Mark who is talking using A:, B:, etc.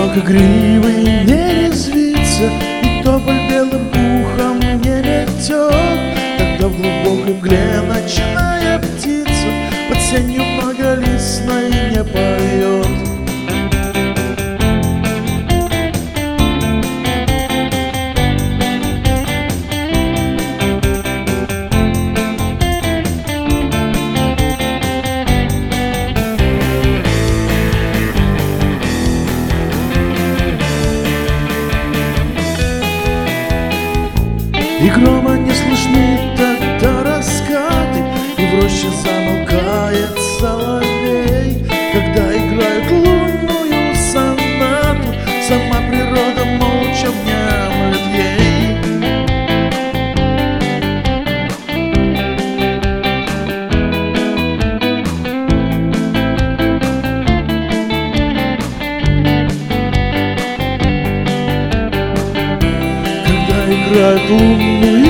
A: Ветерок игривый не резвится, и тополь белым пухом не метет. Тогда в глубокой мгле ночная птица под сенью многолистной не поет. И грома не слышны тогда раскаты, и в роще замолкает соловей. Когда играет лунную сонату, сама природа молча внемлет ей. Когда играет лунную